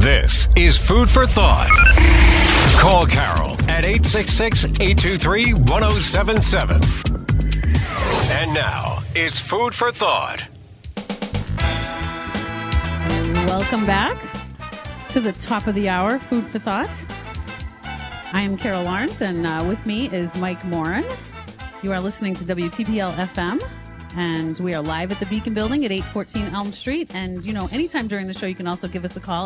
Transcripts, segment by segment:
This is Food for Thought. Call Carol at 866-823-1077. And now, it's Food for Thought. Welcome back to the top of the hour, Food for Thought. I am Carol Lawrence, and with me is Mike Morin. You are listening to WTPL FM, and we are live at the Beacon Building at 814 Elm Street. And, you know, anytime during the show, you can also give us a call,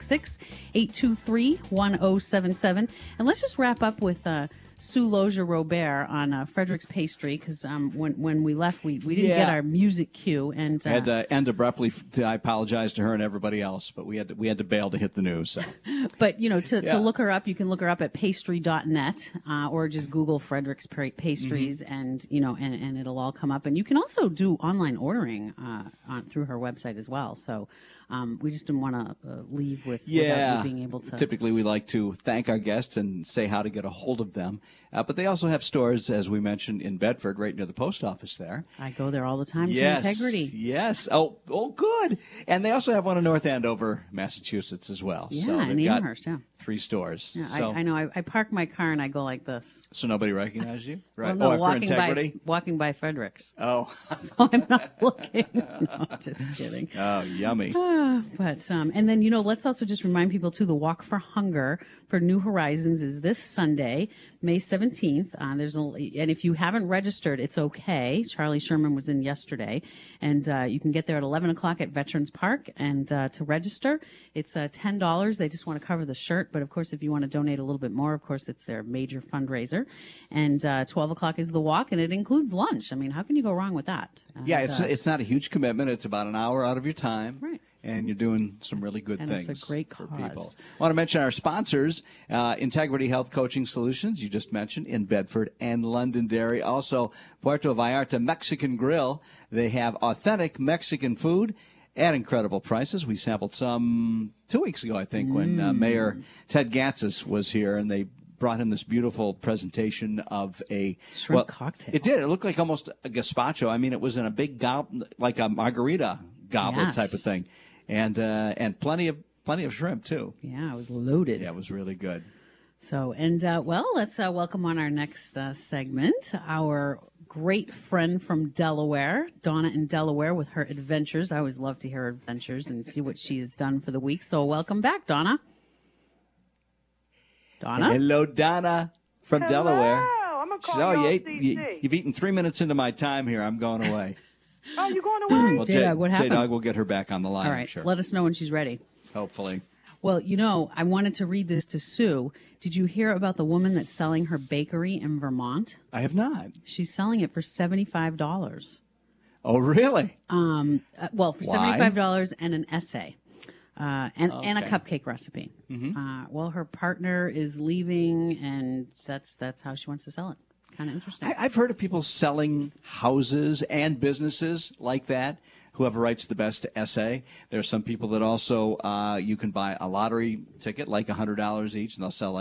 866-823-1077. And let's just wrap up with Sue Lozier-Robert on Frederick's Pastry, because when we left, we didn't get our music cue. And I had to end abruptly. I apologize to her and everybody else, but we had to bail to hit the news. So. But, you know, to look her up, you can look her up at pastry.net or just Google Frederick's Pastries, and, you know, and it'll all come up. And you can also do online ordering through her website as well. So we just didn't want to leave without you being able to. Typically, we like to thank our guests and say how to get a hold of them. But they also have stores, as we mentioned, in Bedford, right near the post office there. I go there all the time to Integrity. Yes. Oh, good. And they also have one in North Andover, Massachusetts, as well. Yeah, so in Amherst, 3 stores. Yeah, so, I know. I park my car and I go like this. So nobody recognized you? Right. Well, no, for Integrity? walking by Frederick's. Oh. So I'm not looking. No, just kidding. Oh, yummy. But and then, you know, let's also just remind people, too, the Walk for Hunger for New Horizons is this Sunday, May 17th. And if you haven't registered, it's okay. Charlie Sherman was in yesterday. And you can get there at 11 o'clock at Veterans Park. And to register, it's $10. They just want to cover the shirt. But, of course, if you want to donate a little bit more, of course, it's their major fundraiser. And 12 o'clock is the walk, and it includes lunch. I mean, how can you go wrong with that? And, it's not a huge commitment. It's about an hour out of your time. Right. And you're doing some really good things. It's a great cause. For people. I want to mention our sponsors, Integrity Health Coaching Solutions, you just mentioned, in Bedford and Londonderry. Also, Puerto Vallarta Mexican Grill. They have authentic Mexican food at incredible prices. We sampled some 2 weeks ago, I think, when Mayor Ted Gatzis was here, and they brought him this beautiful presentation of a shrimp cocktail. It did. It looked like almost a gazpacho. I mean, it was in a big like a margarita goblet type of thing. And plenty of shrimp too. Yeah, it was loaded. Yeah, it was really good. So, and let's welcome on our next segment our great friend from Delaware, Donna in Delaware, with her adventures. I always love to hear her adventures and see what she has done for the week. So, welcome back, Donna. Donna. Hello, Donna from Delaware. I'm gonna call you've eaten 3 minutes into my time here. I'm going away. Oh, you're going away? Well, J-Dog, what happened? J-Dog will get her back on the line, All right, I'm sure. let us know when she's ready. Hopefully. Well, you know, I wanted to read this to Sue. Did you hear about the woman that's selling her bakery in Vermont? I have not. She's selling it for $75. Oh, really? Well, for $75 and an essay. And a cupcake recipe. Mm-hmm. Well, her partner is leaving, and that's how she wants to sell it. Kind of interesting. I've heard of people selling houses and businesses like that. Whoever writes the best essay. There are some people that also you can buy a lottery ticket, like $100 each, and they'll sell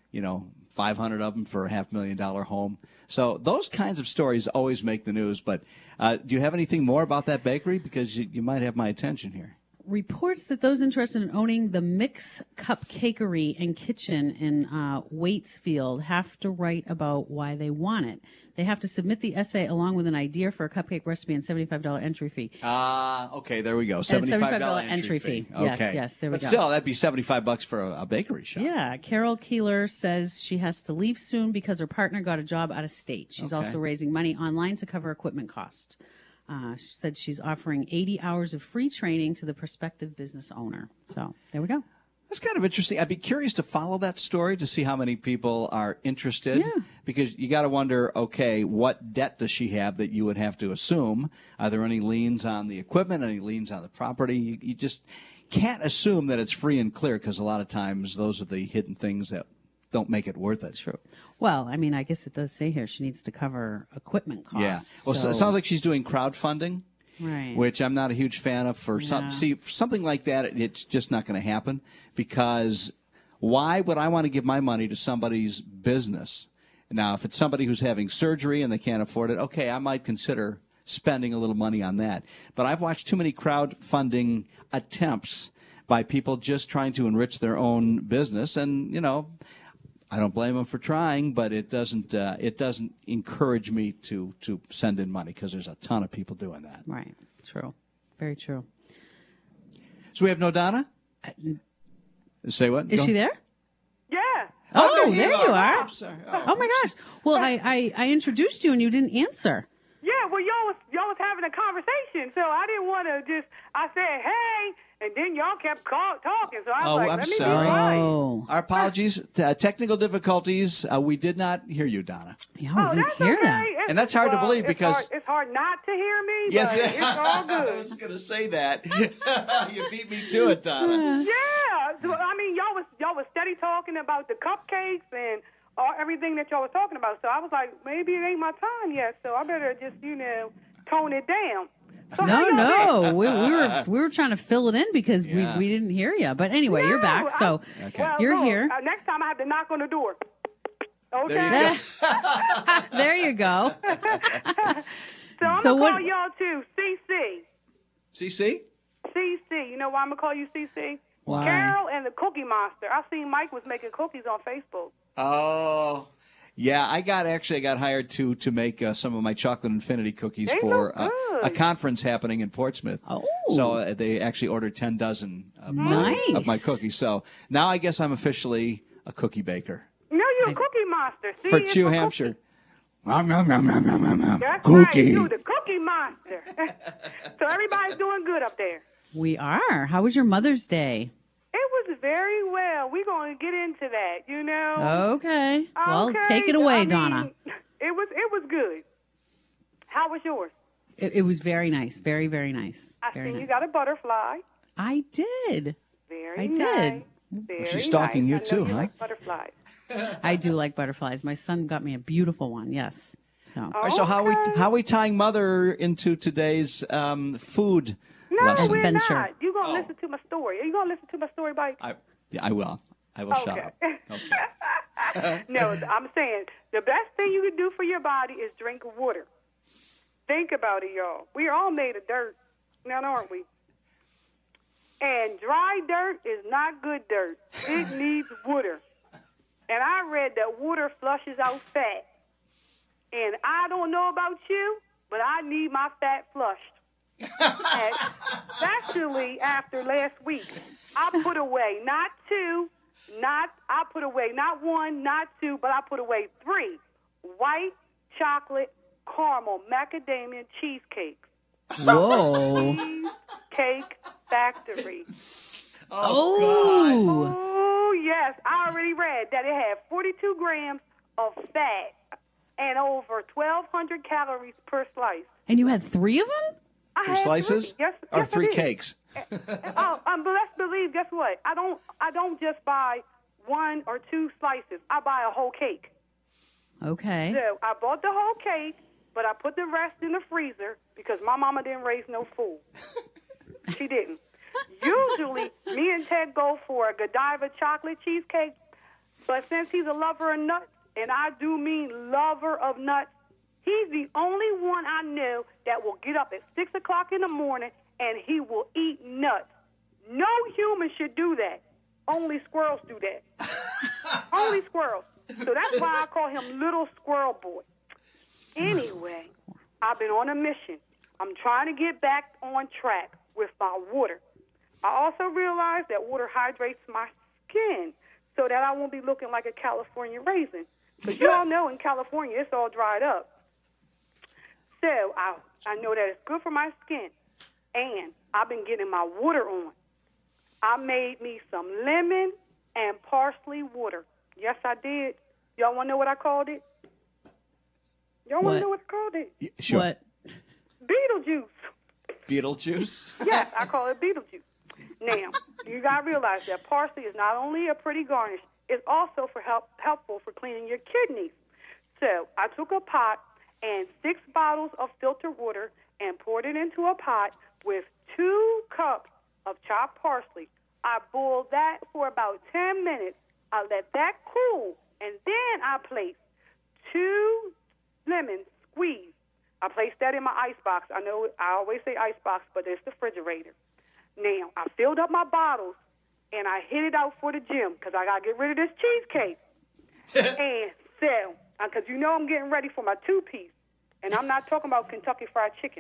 500 of them for a $500,000 home. So those kinds of stories always make the news. But do you have anything more about that bakery? Because you might have my attention here. Reports that those interested in owning the Mix Cupcakery and Kitchen in Waitsfield have to write about why they want it. They have to submit the essay along with an idea for a cupcake recipe and $75 entry fee. Okay, there we go. $75 entry fee. Okay. Yes, there we go. But still, that'd be $75 for a bakery shop. Yeah, Carol Keeler says she has to leave soon because her partner got a job out of state. She's also raising money online to cover equipment cost. She said she's offering 80 hours of free training to the prospective business owner. So there we go. That's kind of interesting. I'd be curious to follow that story to see how many people are interested. Yeah. Because you got to wonder, okay, what debt does she have that you would have to assume? Are there any liens on the equipment, any liens on the property? You just can't assume that it's free and clear because a lot of times those are the hidden things that don't make it worth it. True. Well, I mean, I guess it does say here she needs to cover equipment costs. Yeah. Well, so it sounds like she's doing crowdfunding, right? Which I'm not a huge fan of. For something like that, it's just not going to happen because why would I want to give my money to somebody's business? Now, if it's somebody who's having surgery and they can't afford it, okay, I might consider spending a little money on that. But I've watched too many crowdfunding attempts by people just trying to enrich their own business. And, I don't blame them for trying, but it doesn't encourage me to send in money because there's a ton of people doing that. Right. True. Very true. So we have no Donna? Say what? Is she there? Yeah. Oh, there you are. I'm sorry. Oh my gosh. Well, I introduced you and you didn't answer. Yeah, well, y'all was having a conversation, so I didn't want to I said, hey, and then y'all kept talking, so I was like, I'm let me sorry. be quiet. Oh. Our apologies. Technical difficulties. We did not hear you, Donna. Yeah, Oh, we that's didn't hear okay. that. And that's hard to believe because- it's hard not to hear me, Yes, but it's all I good. was going to say that. You beat me to it, Donna. Yeah, so, I mean, y'all was steady talking about the cupcakes and everything that y'all was talking about. So I was like, maybe it ain't my time yet. So I better just tone it down. So how y'all been? We were trying to fill it in because Yeah. we didn't hear you. But anyway, you're back, No, so Okay. Well, you're look, here. Next time I have to knock on the door. Okay. There you go. There you go. So I'm So gonna what- call y'all too, CC. CC? CC. You know why I'm gonna call you CC? Why? Carol and the Cookie Monster. I seen Mike was making cookies on Facebook. Oh. Yeah, I got hired to make some of my chocolate infinity cookies They for look good. a conference happening in Portsmouth. Oh. So they actually ordered 10 dozen of Nice. my cookies. So now I guess I'm officially a cookie baker No, you're a Cookie Monster. See, for it's Chew, a Hampshire. Cookie. That's right, Cookie. you the Cookie Monster. So everybody's doing good up there. We are. How was your Mother's Day? It was very well. We're going to get into that, Okay. Well, Okay, take it away, I mean, Donna. It was good. How was yours? It was very nice. Very, very nice. I Very seen nice. you got a butterfly. I did. Very I nice. did. Very She's stalking nice. you I know too, you huh? like butterflies. I do like butterflies. My son got me a beautiful one. Yes. So All right, so how are we tying Mother into today's food No, lesson? we're Adventure. not. You're going to listen to my story. Are you going to listen to my story, Mike? I will. I will shut up. Okay. No, I'm saying the best thing you can do for your body is drink water. Think about it, y'all. We are all made of dirt, now aren't we? And dry dirt is not good dirt. It needs water. And I read that water flushes out fat. And I don't know about you, but I need my fat flushed. And especially after last week. I put away not one, not two, but I put away 3 white chocolate caramel macadamia cheesecakes. whoa. Cheesecake Factory. Oh. Oh, yes. I already read that it had 42 grams of fat and over 1,200 calories per slice. And you had 3 of them? I 3 had slices? Yes, Or yes, I 3 did. cakes? But let's believe, guess what? I don't just buy 1 or 2 slices. I buy a whole cake. Okay. So I bought the whole cake, but I put the rest in the freezer because my mama didn't raise no fool. She didn't. Usually, me and Ted go for a Godiva chocolate cheesecake, but since he's a lover of nuts, and I do mean lover of nuts, he's the only one I know that will get up at 6 o'clock in the morning and he will eat nuts. No human should do that. Only squirrels do that. Only squirrels. So that's why I call him Little Squirrel Boy. Anyway, I've been on a mission. I'm trying to get back on track with my water. I also realized that water hydrates my skin so that I won't be looking like a California raisin. Because you all know in California, it's all dried up. So I know that it's good for my skin. And I've been getting my water on. I made me some lemon and parsley water. Yes, I did. Y'all want to know what I called it? Y'all want What? to know what I called it? Sure. What? Beetlejuice. Beetlejuice? Yes, I call it Beetlejuice. Now, you got to realize that parsley is not only a pretty garnish, it's also helpful for cleaning your kidneys. So I took a pot and 6 bottles of filtered water and poured it into a pot with 2 cups of chopped parsley. I boiled that for about 10 minutes. I let that cool, and then I placed 2 lemons squeezed. I placed that in my ice box. I know I always say ice box, but it's the refrigerator. Now, I filled up my bottles, and I hit it out for the gym because I got to get rid of this cheesecake. And so, because you know I'm getting ready for my 2-piece, and I'm not talking about Kentucky Fried Chicken.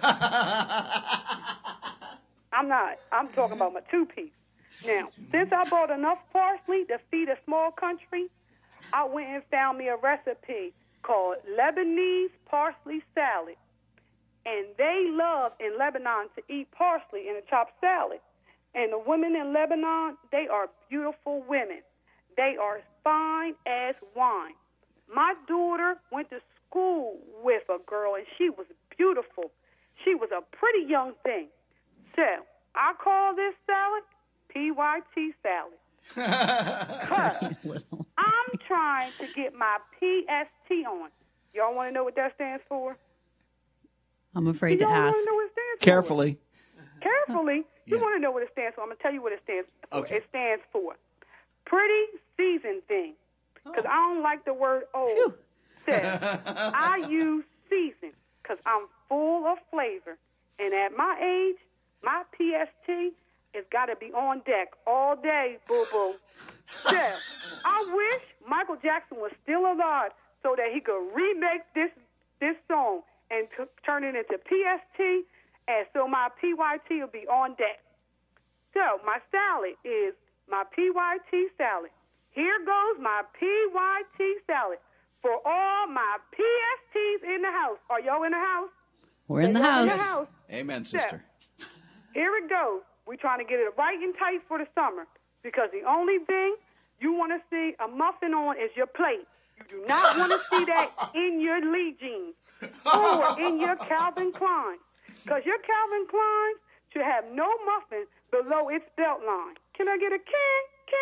I'm not. I'm talking about my 2-piece. Now, since I bought enough parsley to feed a small country, I went and found me a recipe called Lebanese parsley salad. And they love in Lebanon to eat parsley in a chopped salad. And the women in Lebanon, they are beautiful women. They are fine as wine. My daughter went to school with a girl, and she was beautiful. She was a pretty young thing. So I call this salad PYT salad. 'Cause I'm trying to get my PST on. Y'all want to know what that stands for? I'm afraid to Y'all ask. want to know what it stands Carefully. for? Carefully. You Yeah. want to know what it stands for? I'm going to tell you what it stands for. Okay. It stands for pretty seasoned thing. Because I don't like the word old. So I use seasoned because I'm full of flavor. And at my age, my PST has got to be on deck all day, boo-boo. So I wish Michael Jackson was still alive so that he could remake this song and turn it into PST, and so my PYT will be on deck. So my salad is my PYT salad. Here goes my PYT salad for all my PSTs in the house. Are y'all in the house? We're in the Y'all in house. the house? Amen, sister. Here it goes. We're trying to get it right and tight for the summer because the only thing you want to see a muffin on is your plate. You do not want to see that in your Lee jeans or in your Calvin Klein because your Calvin Klein should have no muffin below its belt line. Can I get a can?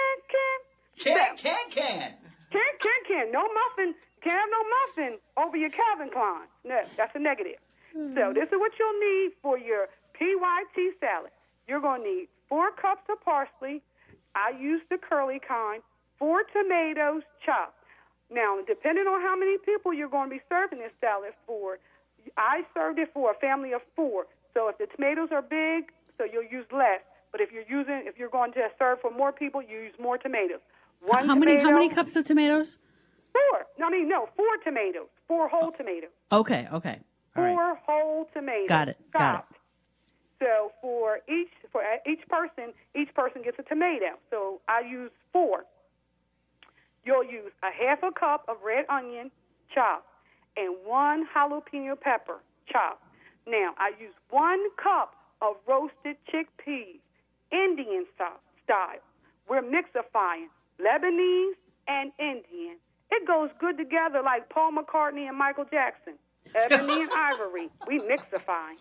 Can. No muffin. Can't have no muffin over your Calvin Klein. No, that's a negative. So this is what you'll need for your PYT salad. You're going to need 4 cups of parsley. I use the curly kind. 4 tomatoes chopped. Now, depending on how many people you're going to be serving this salad for, I served it for a family of 4. So if the tomatoes are big, so you'll use less. But if you're going to serve for more people, you use more tomatoes. How many cups of tomatoes? 4. 4 tomatoes. 4 whole tomatoes. Okay. All right. 4 whole tomatoes. Got it. So for each person gets a tomato. So I use 4. You'll use a half a cup of red onion chopped and 1 jalapeno pepper chopped. Now I use 1 cup of roasted chickpeas, Indian style. We're mixifying Lebanese and Indian. It goes good together like Paul McCartney and Michael Jackson. Ebony and ivory. We mixify.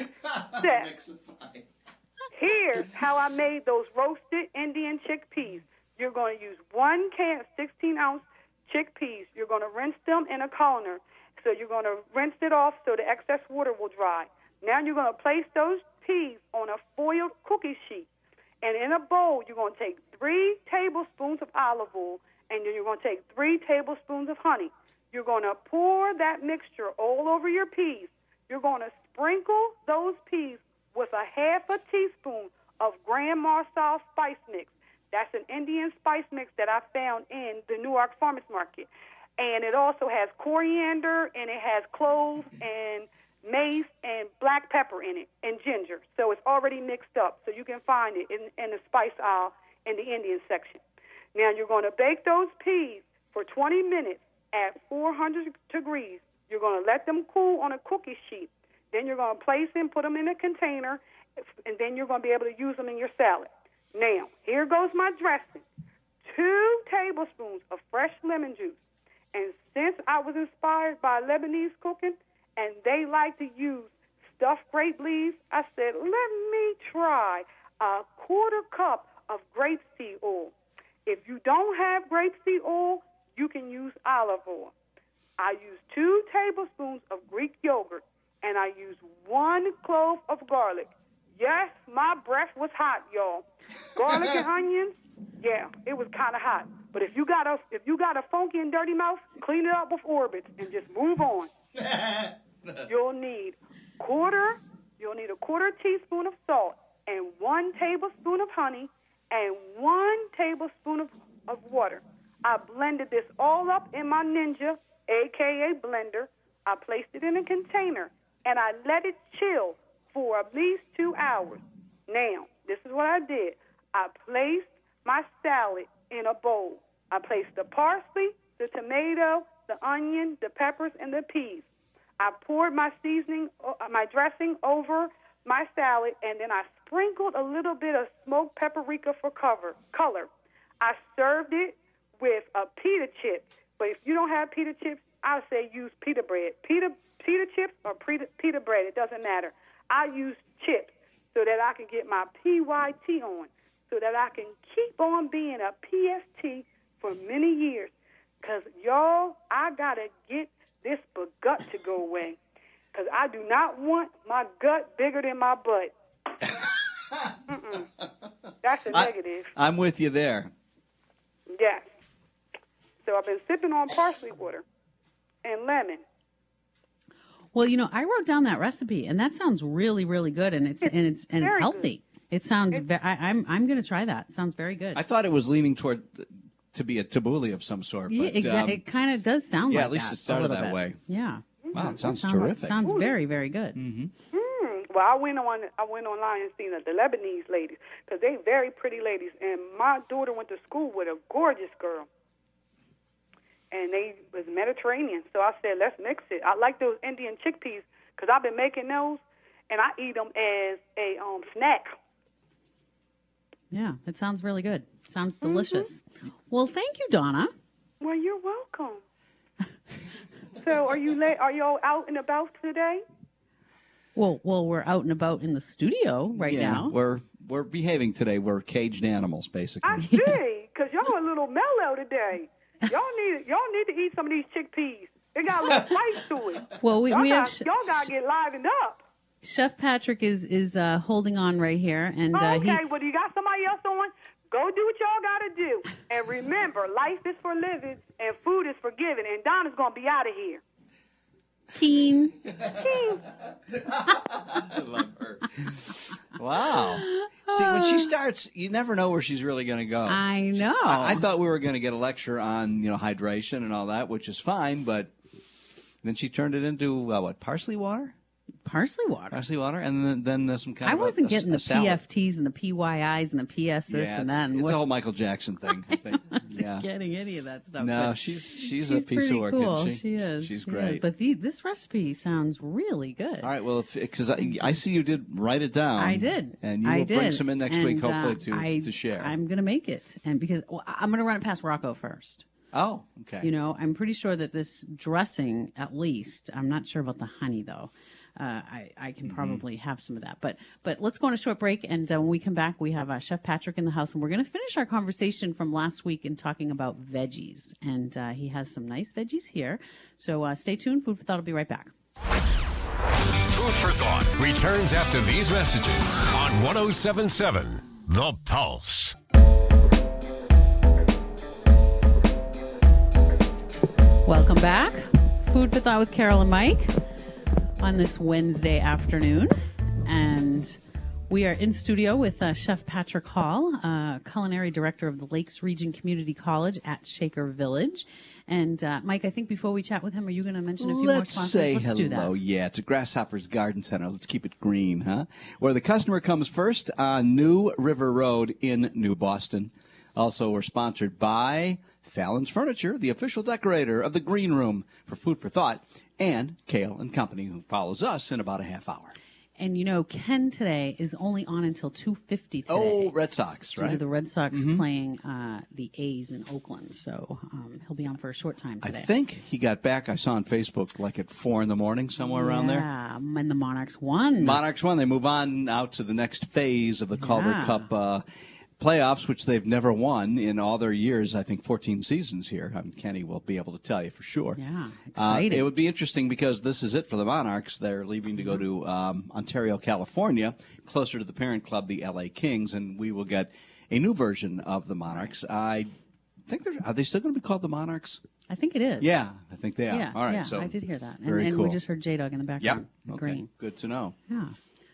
Here's how I made those roasted Indian chickpeas. You're going to use 1 can of 16-ounce chickpeas. You're going to rinse them in a colander. So you're going to rinse it off so the excess water will dry. Now you're going to place those peas on a foiled cookie sheet. And in a bowl, you're going to take 3 tablespoons of olive oil, and then you're going to take 3 tablespoons of honey. You're going to pour that mixture all over your peas. You're going to sprinkle those peas with a half a teaspoon of Grand Marseille spice mix. That's an Indian spice mix that I found in the Newark Farmers Market. And it also has coriander, and it has cloves and mace and black pepper in it, and ginger. So it's already mixed up, so you can find it in the spice aisle in the Indian section. Now you're going to bake those peas for 20 minutes at 400 degrees. You're going to let them cool on a cookie sheet. Then you're going to place them, put them in a container, and then you're going to be able to use them in your salad. Now, here goes my dressing. 2 tablespoons of fresh lemon juice. And since I was inspired by Lebanese cooking, and they like to use stuffed grape leaves, I said, let me try a 1/4 cup of grapeseed oil. If you don't have grapeseed oil, you can use olive oil. I use 2 tablespoons of Greek yogurt, and I use 1 clove of garlic. Yes, my breath was hot, y'all. Garlic and onions, yeah, it was kind of hot. But if you got a funky and dirty mouth, clean it up with Orbitz and just move on. You'll need a 1/4 teaspoon of salt and 1 tablespoon of honey and 1 tablespoon of water. I blended this all up in my Ninja, a.k.a. blender. I placed it in a container, and I let it chill for at least 2 hours. Now, this is what I did. I placed my salad in a bowl. I placed the parsley, the tomato, the onion, the peppers, and the peas. I poured my seasoning, my dressing over my salad, and then I sprinkled a little bit of smoked paprika for color. I served it with a pita chip, but if you don't have pita chips, I say use pita bread. Pita chips or pita bread, it doesn't matter. I use chips so that I can get my PYT on, so that I can keep on being a PST for many years. Because, y'all, I got to get this gut to go away. Because I do not want my gut bigger than my butt. That's a negative. I'm with you there. Yes. So I've been sipping on parsley water and lemon. Well, you know, I wrote down that recipe, and that sounds really, really good, and it's healthy. Good. It sounds. I'm going to try that. It sounds very good. I thought it was leaning toward to be a tabbouleh of some sort. Yeah, but, exactly. It kind of does sound like that. Yeah, at least it started that way. Yeah. Wow, it sounds terrific. Sounds very, very good. Mm-hmm. Well, I went online and seen the Lebanese ladies because they very pretty ladies, and my daughter went to school with a gorgeous girl, and they was Mediterranean. So I said, let's mix it. I like those Indian chickpeas because I've been making those, and I eat them as a snack. Yeah, it sounds really good. Sounds delicious. Mm-hmm. Well, thank you, Donna. Well, you're welcome. So, are you all out and about today? Well, we're out and about in the studio now. We're behaving today. We're caged animals, basically. I see, because y'all a little mellow today. Y'all need to eat some of these chickpeas. They got a little spice to it. Well, we have y'all gotta get livened up. Chef Patrick is holding on right here, and okay. Well, you got somebody else on? Go do what y'all gotta do, and remember, life is for living, and food is for giving. And Donna's gonna be out of here. Keen. I love her. Wow. See, when she starts, you never know where she's really going to go. I know. I thought we were going to get a lecture on, hydration and all that, which is fine, but then she turned it into, parsley water? Parsley water. Parsley water, and then some kind of I wasn't getting the salad. PFTs and the PYIs and the PS this and that. It's a whole Michael Jackson thing, I think. Yeah. Getting any of that stuff. No, she's a piece of work, cool. isn't she? She is. She's great. Is. But this recipe sounds really good. All right, well, because I see you did write it down. I did. And you will bring some in next week, hopefully, to share. I'm going to make it. And because I'm going to run it past Rocco first. Oh, okay. I'm pretty sure that this dressing, at least, I'm not sure about the honey, though. I can probably have some of that. But let's go on a short break, and when we come back, we have Chef Patrick in the house, and we're going to finish our conversation from last week in talking about veggies. And he has some nice veggies here. So stay tuned. Food for Thought will be right back. Food for Thought returns after these messages on 107.7 The Pulse. Welcome back. Food for Thought with Carol and Mike on this Wednesday afternoon. And we are in studio with Chef Patrick Hall, culinary director of the Lakes Region Community College at Shaker Village. And Mike, I think before we chat with him, are you going to mention a few more sponsors? Let's do that. Hello. Yeah, to Grasshopper's Garden Center. Let's keep it green, huh? Where the customer comes first on New River Road in New Boston. Also, we're sponsored by Fallon's Furniture, the official decorator of the Green Room for Food for Thought, and Kale and Company, who follows us in about a half hour. And, Ken today is only on until 2:50 today. Oh, Red Sox, right? Due to the Red Sox playing the A's in Oakland. So he'll be on for a short time today. I think he got back, I saw on Facebook, like at 4 in the morning, somewhere around there. Yeah, and the Monarchs won. Monarchs won. They move on out to the next phase of the Calder Cup playoffs, which they've never won in all their years, I think 14 seasons here. Kenny will be able to tell you for sure. Yeah, exciting. It would be interesting because this is it for the Monarchs. They're leaving to go to Ontario, California, closer to the parent club, the LA Kings, and we will get a new version of the Monarchs. I think are they still going to be called the Monarchs? I think it is. Yeah, I think they are. Yeah, All right, yeah, so I did hear that. Very and cool. we just heard J-Dog in the background. Yeah, okay. Green. Good to know. Yeah.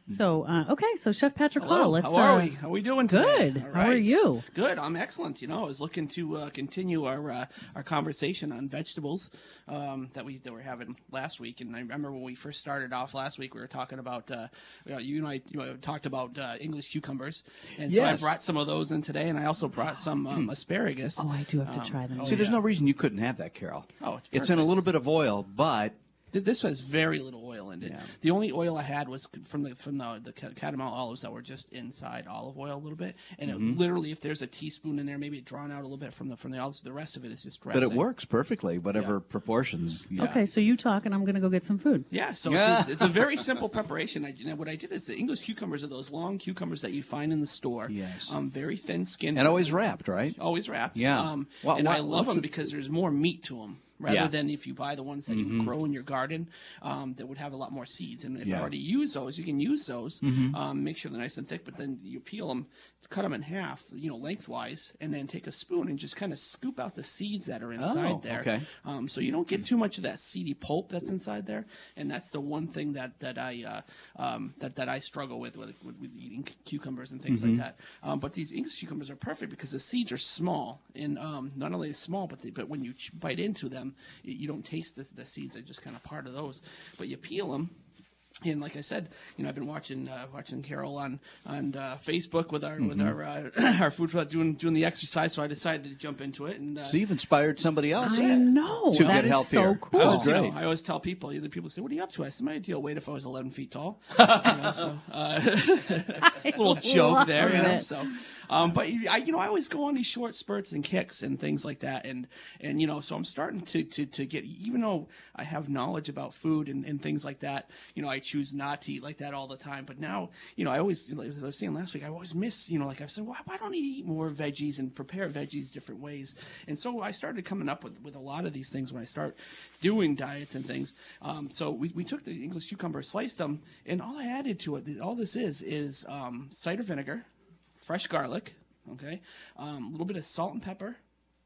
So, okay, so Chef Patrick Hello. Hall, let's. How are we? How are we doing today? Good. All How are right. you? Good. I'm excellent. You know, I was looking to continue our conversation on vegetables that we're having last week, and I remember when we first started off last week, we were talking about you and I talked about English cucumbers, and so Yes. I brought some of those in today, and I also brought some asparagus. Oh, I do have to try them. See, there's no reason you couldn't have that, Carol. Oh, it's in a perfect. little bit of oil, but This has very little oil in it. Yeah. The only oil I had was from the Catamount olives that were just inside olive oil a little bit, and it literally, if there's a teaspoon in there, maybe it drawn out a little bit from the olives. The rest of it is just dressing. but it works perfectly, whatever Yeah. proportions. Yeah. Okay, so you talk, and I'm going to go get some food. Yeah, so Yeah. it's a very simple preparation. What I did is the English cucumbers are those long cucumbers that you find in the store. Yes. Very thin skinned. And always wrapped, right? Always wrapped. Yeah. Well, and I love what's them it- because there's more meat to them. Rather Yeah. than if you buy the ones that you grow in your garden, that would have a lot more seeds. And if Yeah. I already use those, you can use those. Make sure they're nice and thick, but then you peel them, cut them in half, lengthwise, and then take a spoon and just kind of scoop out the seeds that are inside there. okay. So you don't get too much of that seedy pulp that's inside there, and that's the one thing that I struggle with eating cucumbers and things like that. But these English cucumbers are perfect because the seeds are small, and not only small, but when you bite into them, you don't taste the seeds. They're just kind of part of those. But you peel them. And like I said, I've been watching Carol on Facebook with our food for doing the exercise. So I decided to jump into it. And So you've inspired somebody else I know. to That get is healthier. so cool. Oh, I great. always tell people, either people say, "What are you up to?" I said, "My ideal weight if I was 11 feet tall." Little joke there, love it. So, but I always go on these short spurts and kicks and things like that, and so I'm starting to get, even though I have knowledge about food and things like that, I choose not to eat like that all the time. But now, I always, like I was saying last week, I always miss, like I've said, why don't I eat more veggies and prepare veggies different ways? And so I started coming up with a lot of these things when I start doing diets and things. So we took the English cucumber, sliced them, and all I added to it, all this is cider vinegar, fresh garlic, okay, a little bit of salt and pepper.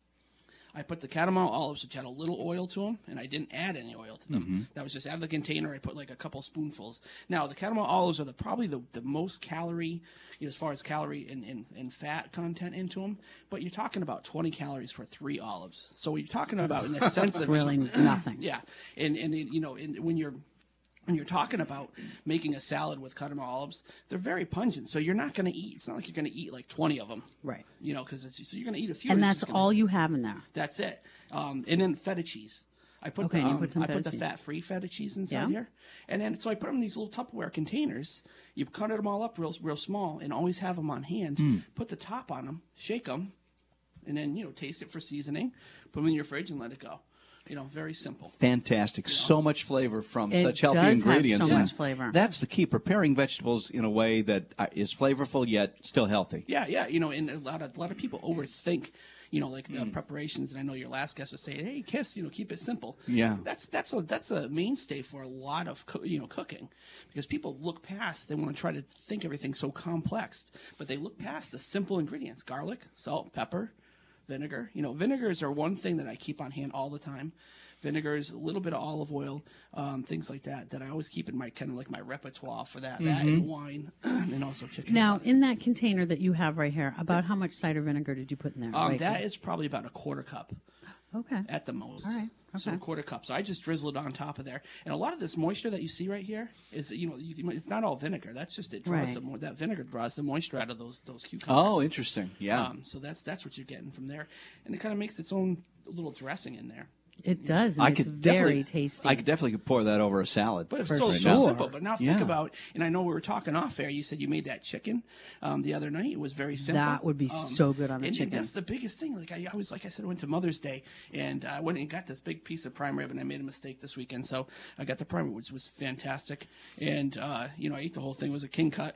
I put the Catamount olives, which had a little oil to them, and I didn't add any oil to them. That was just out of the container. I put like a couple spoonfuls. Now, the Catamount olives are probably the most calorie, as far as calorie and fat content into them, but you're talking about 20 calories for 3 olives. So you're talking about, in a sense, It's of really nothing. yeah, and when you're talking about making a salad with Catamount olives, they're very pungent. So you're not going to eat. It's not like you're going to eat like 20 of them, Right. Because so you're going to eat a few. And it's that's just gonna- all you have in there. That's it. And then feta cheese. I put Okay, the you put some I put feta the cheese. fat-free feta cheese inside Yeah. here, and then so I put them in these little Tupperware containers. You cut them all up real small, and always have them on hand. Put the top on them, shake them, and then taste it for seasoning. Put them in your fridge and let it go. Very simple. Fantastic. So much flavor from It such healthy does have ingredients. so And much flavor. That's the key, preparing vegetables in a way that is flavorful yet still healthy. Yeah. And a lot of people overthink, like the preparations. And I know your last guest was saying, "Hey, Kiss, keep it simple." Yeah. That's a mainstay for a lot of cooking, because people look past. They want to try to think everything so complex, but they look past the simple ingredients: garlic, salt, pepper, vinegar. Vinegars are one thing that I keep on hand all the time. Vinegars, a little bit of olive oil, things like that I always keep in my kind of like my repertoire for that. That and wine, and also chicken. Now, stock. in that container that you have right here, about how much cider vinegar did you put in there? Right that here? is probably about a quarter cup Okay. at the most. All right, So a okay. quarter cup. So I just drizzle it on top of there. And a lot of this moisture that you see right here is, it's not all vinegar. That's just it draws Right. that vinegar draws the moisture out of those cucumbers. Oh, interesting. Yeah. So that's what you're getting from there, and it kind of makes its own little dressing in there. It does, and I it's could very definitely, tasty. I could definitely pour that over a salad. But it's For so sure. simple. But now think Yeah. about, and I know we were talking off air. You said you made that chicken the other night. It was very simple. That would be so good on the and chicken. that's the biggest thing. Like I was, like I said, I went to Mother's Day, and I went and got this big piece of prime rib, and I made a mistake this weekend, so I got the prime rib, which was fantastic. And I ate the whole thing. It was a king cut.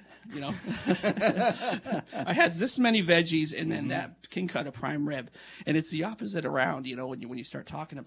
I had this many veggies, and then that king cut of prime rib, and it's the opposite around. When you start talking about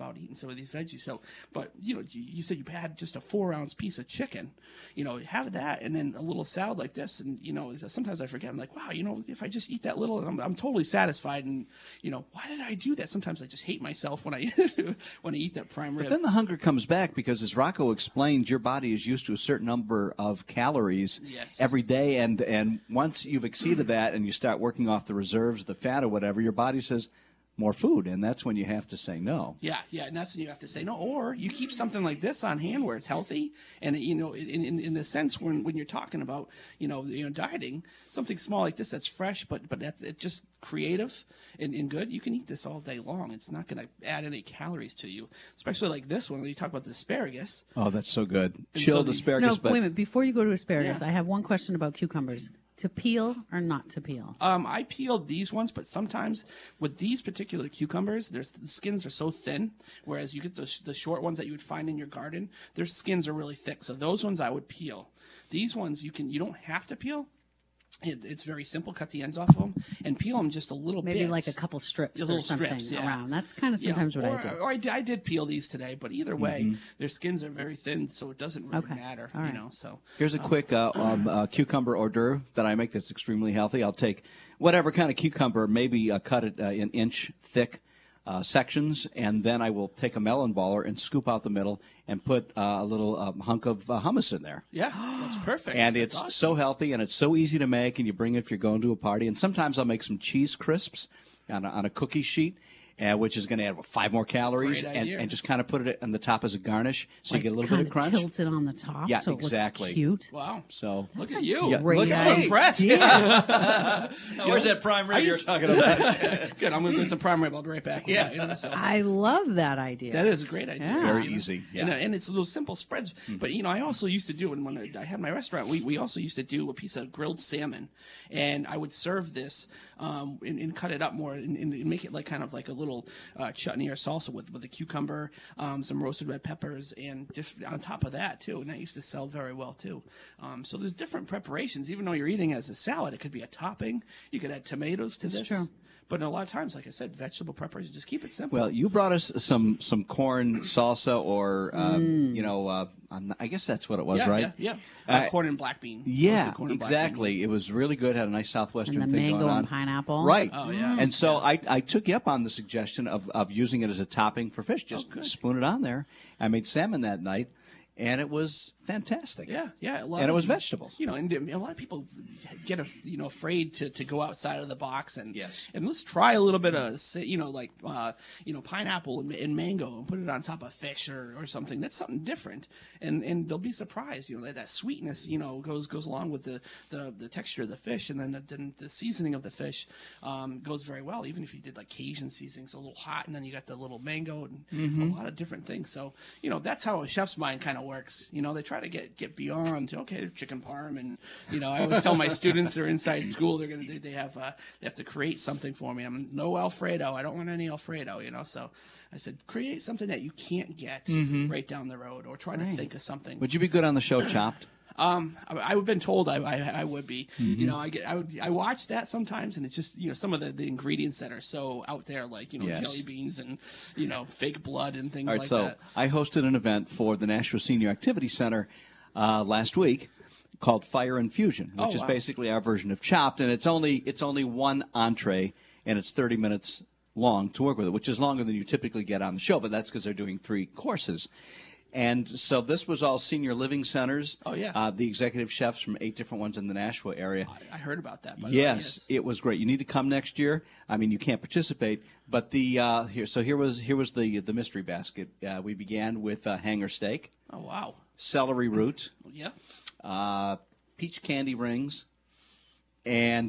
about eating some of these veggies. So, but you said you had just a 4-ounce piece of chicken. Have that, and then a little salad like this, and sometimes I forget. I'm like, wow, if I just eat that little, I'm totally satisfied. And why did I do that? Sometimes I just hate myself when I when I eat that prime rib. But then the hunger comes back because, as Rocco explained, your body is used to a certain number of calories every day, and once you've exceeded that, and you start working off the reserves, the fat or whatever, your body says more food, and that's when you have to say no. Yeah, and that's when you have to say no. Or you keep something like this on hand where it's healthy, and in a sense, when you're talking about dieting, something small like this that's fresh, but that's it's just creative and good. You can eat this all day long. It's not going to add any calories to you, especially like this one when you talk about the asparagus. Oh, that's so good. And Chilled so asparagus. No, but wait a minute. Before you go to asparagus, Yeah. I have one question about cucumbers. To peel or not to peel? I peeled these ones, but sometimes with these particular cucumbers, the skins are so thin, whereas you get the short ones that you would find in your garden, their skins are really thick. So those ones I would peel. These ones you don't have to peel. It's very simple. Cut the ends off of them and peel them just a little bit. Maybe like a couple strips Little or something strips, yeah. around. That's kind of sometimes what I do. Or I did peel these today, but either way, their skins are very thin, so it doesn't really Okay. matter. All right. So here's a quick cucumber hors d'oeuvre that I make that's extremely healthy. I'll take whatever kind of cucumber, maybe cut it in inch thick sections, and then I will take a melon baller and scoop out the middle and put a little hunk of hummus in there. yeah, that's perfect. And That's it's awesome. so healthy, and it's so easy to make, and you bring it if you're going to a party. And sometimes I'll make some cheese crisps on a cookie sheet, which is going to add 5 more calories, Great idea. and just kind of put it on the top as a garnish, so Like you get a little bit of crunch. Tilt it on the top, Yeah, so it exactly. looks cute. Wow. So Look at you. Yeah, Great look at idea. me. Impressed. Where's that prime rib you're talking about? Good. I'm going to do some prime rib. I'll be right back. Yeah. So. I love that idea. That is a great idea. Yeah. Very easy. Yeah. And it's those simple spreads. But, I also used to do, when I had my restaurant, we also used to do a piece of grilled salmon. And I would serve this and cut it up more and make it like kind of like a little chutney or salsa with the cucumber, some roasted red peppers, and on top of that, too. And that used to sell very well, too. So there's different preparations. Even though you're eating as a salad, it could be a topping. You could add tomatoes to this. true. But a lot of times, like I said, vegetable preparation, just keep it simple. Well, you brought us some corn salsa, or I guess that's what it was, right? Yeah. Uh, Corn and black bean. Yeah, Roasted corn and black exactly. bean. It was really good. Had a nice southwestern And the thing mango going on. and pineapple. Right. Oh, yeah. And so I took you up on the suggestion of using it as a topping for fish. Just good. spoon it on there. I made salmon that night, and it was fantastic. Yeah. And it was vegetables. And a lot of people get afraid to go outside of the box and Yes. and let's try a little bit of pineapple and mango and put it on top of fish or something. That's something different, and they'll be surprised. That sweetness goes along with the texture of the fish, and then the seasoning of the fish goes very well. Even if you did like Cajun seasoning, so a little hot, and then you got the little mango and a lot of different things. So that's how a chef's mind kind of works. They try to get beyond chicken parm, and I always tell my students they're inside school they have to create something for me. I'm no Alfredo. I don't want any Alfredo. So I said create something that you can't get right down the road, or try to think of something. Would you be good on the show Chopped? I've been told I would be. I watch that sometimes, and it's just some of the ingredients that are so out there, like Yes. jelly beans and fake blood and things All right, like so that. I hosted an event for the Nashua Senior Activity Center last week called Fire and Fusion, which is wow. basically our version of Chopped, and it's only one entree, and it's 30 minutes long to work with it, which is longer than you typically get on the show, but that's because they're doing 3 courses. And so this was all senior living centers. Oh, yeah. The executive chefs from 8 different ones in the Nashua area. I heard about that. By the way, Yes, it was great. You need to come next year. I mean, you can't participate, but here was the mystery basket. We began with hanger steak, Oh wow. celery root, Yeah. peach candy rings, and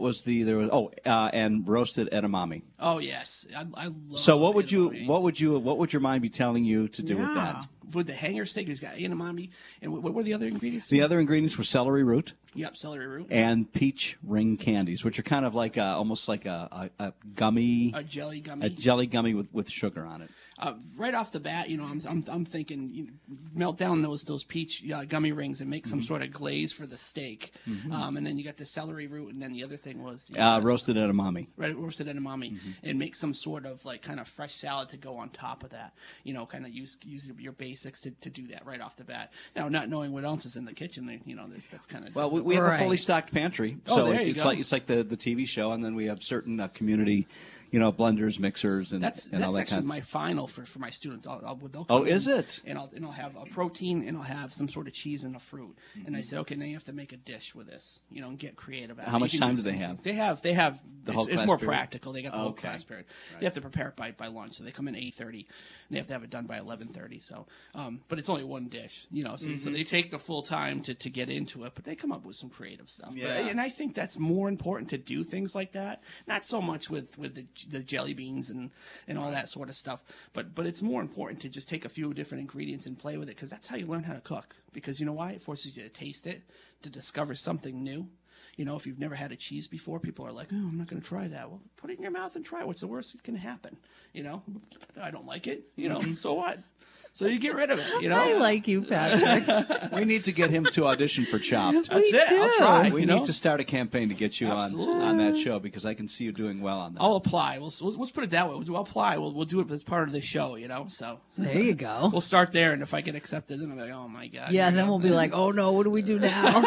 and roasted edamame. Oh yes. I love. So what would edamame. what would your mind be telling you to do with Yeah. that? With the hanger steak, he's got edamame, and what were the other ingredients? The other ingredients were celery root, Yep, celery root. and peach ring candies, which are kind of like almost like a gummy, A jelly gummy. a jelly gummy with sugar on it. Right off the bat, I'm thinking melt down those peach gummy rings and make some sort of glaze for the steak, and then you got the celery root, and then the other thing was Roasted edamame. roasted edamame, and make some sort of like kind of fresh salad to go on top of that. Kind of use your basics to do that right off the bat. Now, not knowing what else is in the kitchen, that's kind of Well, we have a fully Right. stocked pantry, Oh, so there you it's go. like the TV show, and then we have certain community, blenders, mixers, and That's all that actually kind of. my final for my students. They'll Oh, come is in, it? And I'll have a protein, and I'll have some sort of cheese and a fruit. And I said, okay, now you have to make a dish with this, and get creative. At it. How much You can time use do they anything. have? They have. The whole it's class more period? practical. They got the whole Okay. class period. They have to prepare it by lunch, so they come in 8:30, and they have to have it done by 11:30. So, but it's only one dish, so they take the full time to get into it, but they come up with some creative stuff. Yeah. And I think that's more important to do things like that. Not so much with the jelly beans and all that sort of stuff, but it's more important to just take a few different ingredients and play with it, because that's how you learn how to cook. Because you know why? It forces you to taste it, to discover something new. If you've never had a cheese before, people are like, "Oh, I'm not going to try that." Well, put it in your mouth and try it. What's the worst that can happen? I don't like it. So what? So you get rid of it. I like you, Patrick. We need to get him to audition for Chopped. That's We it. I'll do. try. We need to start a campaign to get you Absolutely. on that show, because I can see you doing well on that. I'll apply. Let's put it that way. I'll apply. We'll do it as part of the show. So There you go. we'll start there, and if I get accepted, then I'm like, oh my god. Yeah, here we then go. we'll be like, oh no, what do we do now?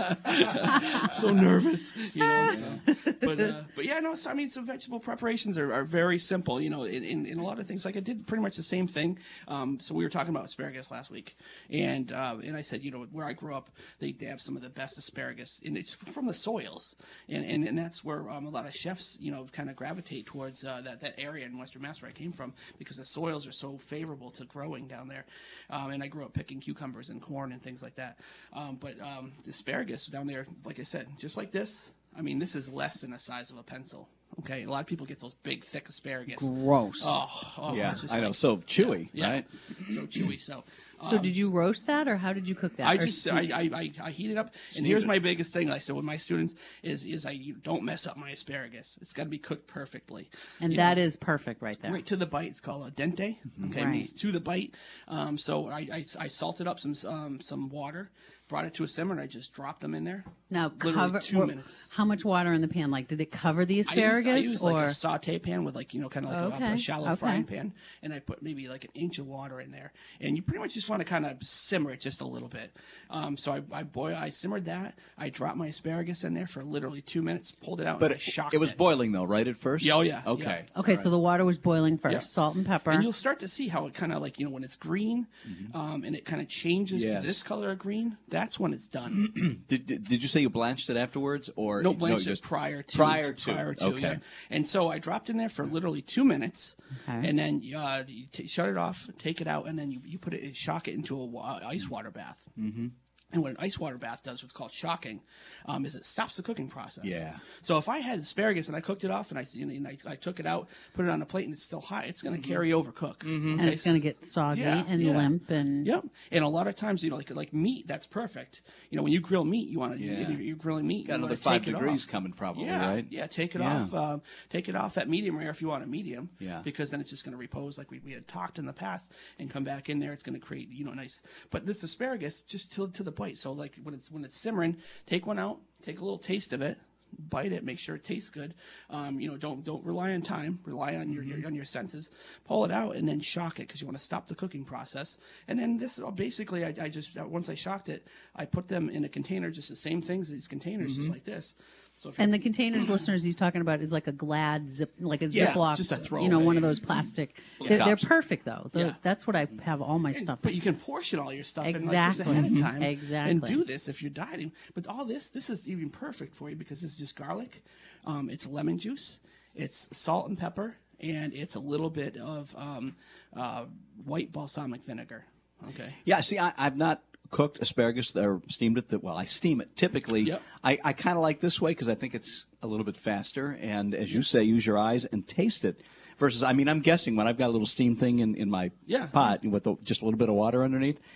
I'm so nervous. But yeah, no. So, I mean, some vegetable preparations are very simple. In a lot of things, like I did pretty much the same thing. So we were talking about asparagus last week, and I said, where I grew up, they have some of the best asparagus, and it's from the soils, and that's where a lot of chefs, kind of gravitate towards that area in Western Mass where I came from, because the soils are so favorable to growing down there. And I grew up picking cucumbers and corn and things like that. But the asparagus down there, like I said, just like this. I mean, this is less than the size of a pencil. Okay, a lot of people get those big, thick asparagus. Gross. Oh, yeah, it's just I know. like- So chewy, yeah, right? so chewy. So, So did you roast that, or how did you cook that? I Or just steam- I heat it up, and here's my biggest thing. Like I said with my students is you don't mess up my asparagus. It's got to be cooked perfectly. and that is perfect right there. Right to the bite. It's called a dente. Okay, Right. means to the bite. So I salted up some water, brought it to a simmer, and I just dropped them in there. Now Literally cover 2 minutes. How much water in the pan? Like, did it cover the I asparagus, use or like a saute pan with kind of like Okay, a shallow okay. frying pan, and I put maybe like an inch of water in there, and you pretty much just want to kind of simmer it just a little bit. So I simmered that. I dropped my asparagus in there for literally 2 minutes, pulled it out, But and I shocked it was boiling though, right, at first? Yeah, oh, yeah, Okay. okay? So the water was boiling first. Yeah. Salt and pepper. And you'll start to see how it kind of like, when it's green, and it kind of changes Yes. to this color of green, that's when it's done. Did you say you blanched it afterwards, or No, blanched just it prior to. Prior to. Okay. Yeah. And so I dropped in there for literally 2 minutes, Okay. and then you shut it off, take it out, and then you put it, shock it into a ice water bath. Mm-hmm. And what an ice water bath does, what's called shocking, is it stops the cooking process. Yeah. So if I had asparagus and I cooked it off and I took it out, put it on a plate, and it's still hot, it's going to carry over cook. and it's going to get soggy Yeah, and yeah. limp and Yep. And a lot of times, like meat, that's perfect. When you grill meat, you want to, Yeah. you're grilling meat. Got you another wanna 5 take it degrees off. coming, probably, Yeah, right? yeah. Take it Yeah. off. Take it off at medium rare if you want a medium. Yeah. Because then it's just going to repose like we had talked in the past and come back in there. It's going to create nice. But this asparagus just to the bite. So like when it's simmering, take one out, take a little taste of it. Bite it, make sure it tastes good. Don't rely on time. Rely on your senses. Pull it out and then shock it because you want to stop the cooking process. And then this basically, I just once I shocked it, I put them in a container, just the same things. These containers, just like this. So if And the containers, listeners, he's talking about is like a Glad zip, like a Yeah, Ziploc, just a one throwaway. of those plastic. They're tops. perfect though. Yeah. That's what I have all my stuff. But in. you can portion all your stuff in like this Exactly. ahead of time, Exactly. and do this if you're dieting. But all this is even perfect for you because this is just garlic, it's lemon juice, it's salt and pepper, and it's a little bit of white balsamic vinegar. Okay. Yeah, see, I've not cooked asparagus or steamed it. Well, I steam it. Typically, Yep. I kind of like this way because I think it's a little bit faster. And as you say, use your eyes and taste it. Versus, I'm guessing when I've got a little steam thing in my Yeah. pot with just a little bit of water underneath,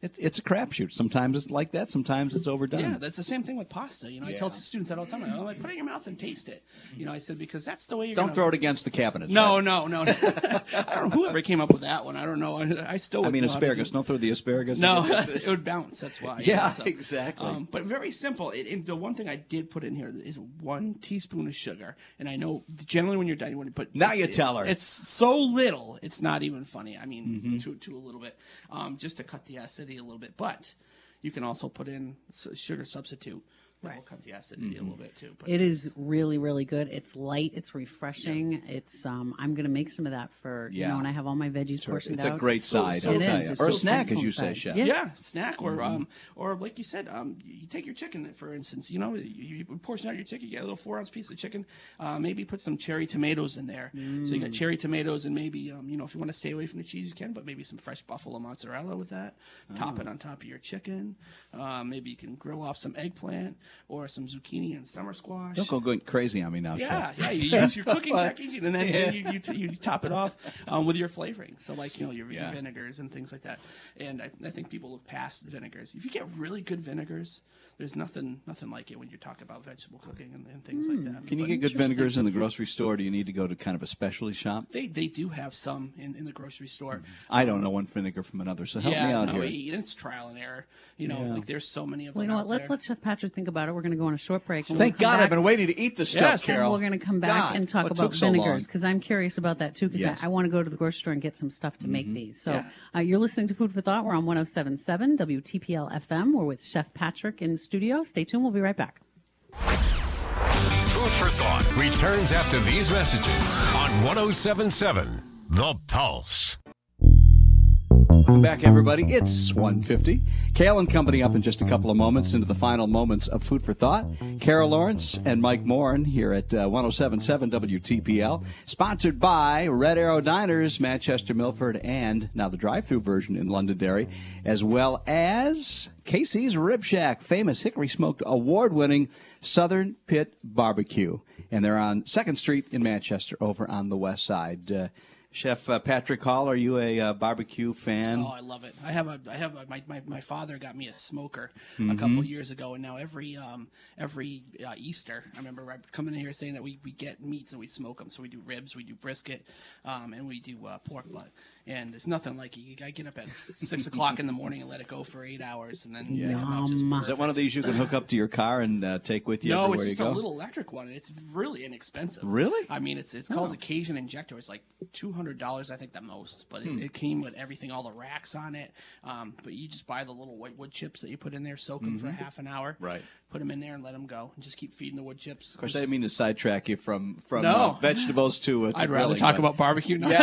it's a crapshoot. Sometimes it's like that. Sometimes it's overdone. Yeah, that's the same thing with pasta. I tell Yeah. students that all the time. I'm like, put it in your mouth and taste it. I said, because that's the way you're Don't gonna... throw it against the cabinet. No. I don't know whoever came up with that one. I don't know. I still. I mean, wouldn't know how to do asparagus. it. Don't throw the asparagus. No, against it would bounce. That's why. Yeah, exactly. But very simple. The one thing I did put in here is 1 teaspoon of sugar. And I know generally when you're done, you want to put. Now you tell her. It's so little. It's not even funny. I mean, Mm-hmm. to a little bit, just to cut the acidity a little bit. But you can also put in sugar substitute. That will cut the acidity a little bit too. But It is really, really good. It's light. It's refreshing. It's I'm going to make some of that for Yeah. when I have all my veggies portioned It's out. a great side, I'll It tell is. you. It's Or a so snack, as excellent you say, side. Chef. Yeah. yeah, snack or like you said, you take your chicken, for instance. You portion out your chicken. You get a little 4-ounce piece of chicken. Maybe put some cherry tomatoes in there. So you got cherry tomatoes and maybe if you want to stay away from the cheese, you can. But maybe some fresh buffalo mozzarella with that. Top it on top of your chicken. Maybe you can grill off some eggplant or some zucchini and summer squash. Don't go going crazy on me now, Yeah, Chef. yeah. You use your cooking packaging, and then you top it off with your flavoring. So like your vinegars and things like that. And I think people look past vinegars. If you get really good vinegars, there's nothing like it when you're talking about vegetable cooking and things like that. Can you But get good vinegars in the grocery store? Or do you need to go to kind of a specialty shop? They do have some in the grocery store. I don't know one vinegar from another, so help me out here. It's trial and error. Like there's so many of them. Well, you know out what? Let's there. let Chef Patrick think about it. We're going to go on a short break. and Thank we'll come God, back, I've been waiting to eat the stuff, Yes. and Carol. we're going to come back God, and talk what about took so long? vinegars because I'm curious about that too. Because Yes. I want to go to the grocery store and get some stuff to make these. So Yeah. you're listening to Food for Thought. We're on 107.7 WTPL FM. We're with Chef Patrick in the studio. Stay tuned. We'll be right back. Food for Thought returns after these messages on 1077 The Pulse. Welcome back, everybody. It's 1:50. Kale and Company up in just a couple of moments into the final moments of Food for Thought. Carol Lawrence and Mike Morin here at 1077 WTPL. Sponsored by Red Arrow Diners, Manchester, Milford, and now the drive-through version in Londonderry, as well as Casey's Rib Shack, famous hickory smoked award-winning Southern Pit Barbecue. And they're on 2nd Street in Manchester over on the west side. Chef Patrick Hall, are you a barbecue fan? Oh, I love it. My father got me a smoker a couple years ago, and now every Easter, I remember coming in here saying that we get meats and we smoke them. So we do ribs, we do brisket, and we do pork butt. And there's nothing like it. I get up at 6 o'clock in the morning and let it go for 8 hours, and then they come out just Yum. Is that one of these you can hook up to your car and take with you No, everywhere it's just you a go? little electric one. And it's really inexpensive. Really? I mean, it's called Occasion Injector. It's like $200, I think, the most. But it came with everything, all the racks on it. But you just buy the little white wood chips that you put in there, soak them for half an hour. Right. Put them in there and let them go, and just keep feeding the wood chips. Of course, I didn't mean to sidetrack you from No. vegetables to I'd rather grilling, talk but- about barbecue. Now.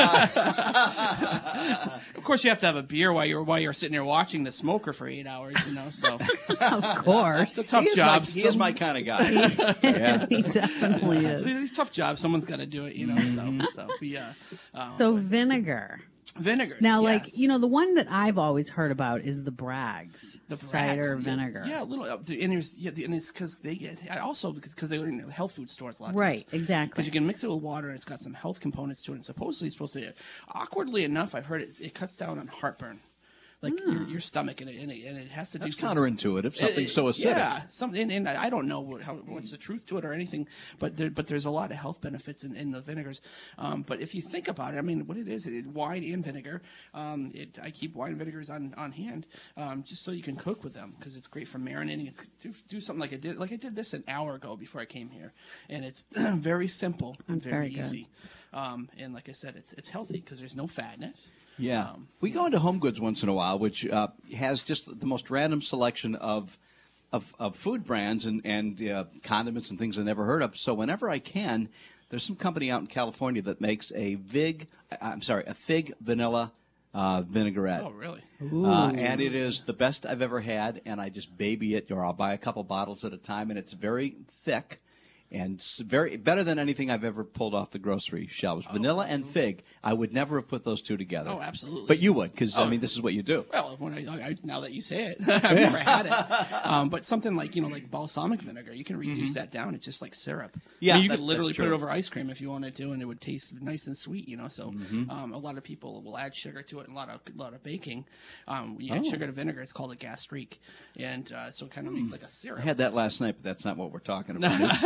Yeah. Of course, you have to have a beer while you're sitting there watching the smoker for 8 hours. So Of course. it's a tough He is job. he is my kind of guy. Yeah. He definitely So is. these tough jobs, someone's got to do it. So we So vinegar. vinegars. Now, yes. the one that I've always heard about is the Bragg's The cider Bragg's, yeah. vinegar. Yeah, a little. And it's because they get also because they go in health food stores a lot. Right, exactly. Because you can mix it with water and it's got some health components to it. And supposedly it's supposed to. Awkwardly enough, I've heard it cuts down on heartburn, like your stomach, and it has to do. That's some- counterintuitive. Something so acidic. Yeah, something, and I don't know what's the truth to it or anything, but there's a lot of health benefits in the vinegars. But if you think about it, I mean, what it is, wine and vinegar. I keep wine and vinegars on hand, just so you can cook with them because it's great for marinating. It's do something like I did this an hour ago before I came here, and it's very simple and very very good. easy. And like I said, it's healthy because there's no fat in it. Yeah. We go into Home Goods once in a while, which has just the most random selection of food brands and condiments and things I never heard of. So whenever I can, there's some company out in California that makes a fig vanilla vinaigrette. Oh, really? And it is the best I've ever had, and I just baby it, or I'll buy a couple bottles at a time, and it's very thick. And very better than anything I've ever pulled off the grocery shelves. Vanilla and fig. I would never have put those two together. Oh, absolutely. But you would, because, this is what you do. Well, when I now that you say it, I've never had it. But something like, like balsamic vinegar, you can reduce that down. It's just like syrup. Yeah, you could literally that's put it true. over ice cream if you wanted to, and it would taste nice and sweet, So a lot of people will add sugar to it, and a lot of baking. When you add sugar to vinegar, it's called a gastrique. And so it kind of makes like a syrup. I had that last night, but that's not what we're talking about.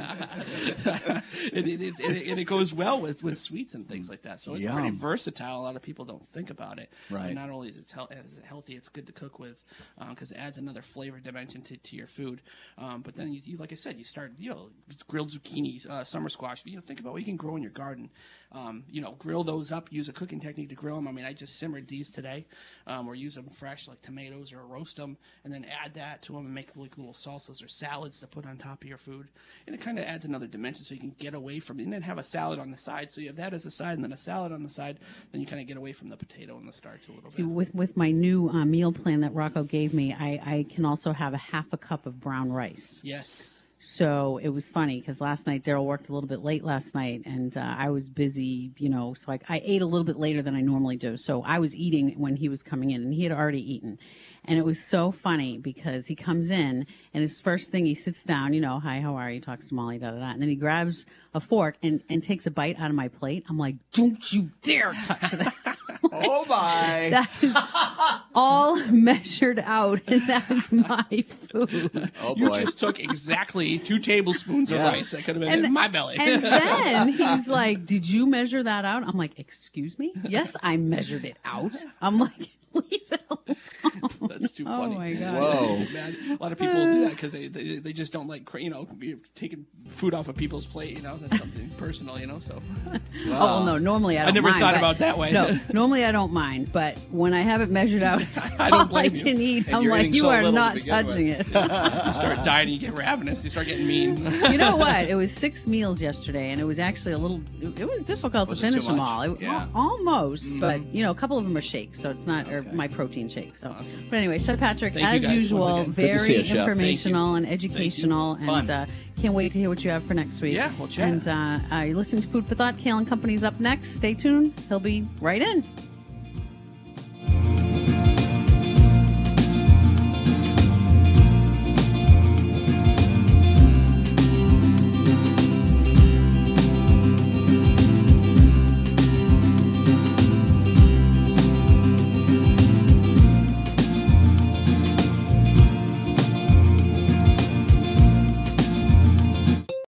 It goes well with sweets and things like that. So it's pretty Yum. versatile. A lot of people don't think about it. Right. And not only is it healthy, it's good to cook with because it adds another flavor dimension to your food. But then you like I said, you start grilled zucchini, summer squash. Think about what you can grow in your garden. Grill those up. Use a cooking technique to grill them. I mean, I just simmered these today, or use them fresh like tomatoes, or roast them, and then add that to them and make like little salsas or salads to put on top of your food. And it kind of adds another dimension, so you can get away from it, and then have a salad on the side. So you have that as a side, and then a salad on the side. Then you kind of get away from the potato and the starch a little See, bit. with my new meal plan that Rocco gave me, I can also have a half a cup of brown rice. Yes. So it was funny because last night Daryl worked a little bit late last night, and I was busy, so I ate a little bit later than I normally do. So I was eating when he was coming in, and he had already eaten. And it was so funny because he comes in, and his first thing, he sits down, hi, how are you? Talks to Molly, da-da-da. And then he grabs a fork and takes a bite out of my plate. I'm like, don't you dare touch that. Oh, my. That is all measured out, and that is my food. Oh, You boy. just took exactly 2 tablespoons of rice that could have been in my belly. And then he's like, did you measure that out? I'm like, excuse me? Yes, I measured it out. I'm like, leave it alone. That's too funny. Oh, my God. Whoa. Man, a lot of people do that because they just don't like, taking food off of people's plate, that's something personal, so. Oh, well, no, normally I don't never mind, thought but- about that way. No, normally I don't mind, but when I have it measured out, I don't all blame I you. can eat, And I'm you're like, eating you so are little to not begin touching it. You start dieting, you get ravenous, you start getting mean. You know what? It was 6 meals yesterday, and it was actually it was difficult Was to it too finish them much? all. Yeah. Almost, but, a couple of them are shakes, so it's not, or Okay. my protein shakes. So, But anyway, Chef Patrick, Thank you as guys once usual, again. Good to see very you, Chef. informational and educational, Fun. and can't wait to hear what you have for next week. Yeah, we'll chat. And you're listening to Food for Thought. Kale and Company's up next. Stay tuned. He'll be right in.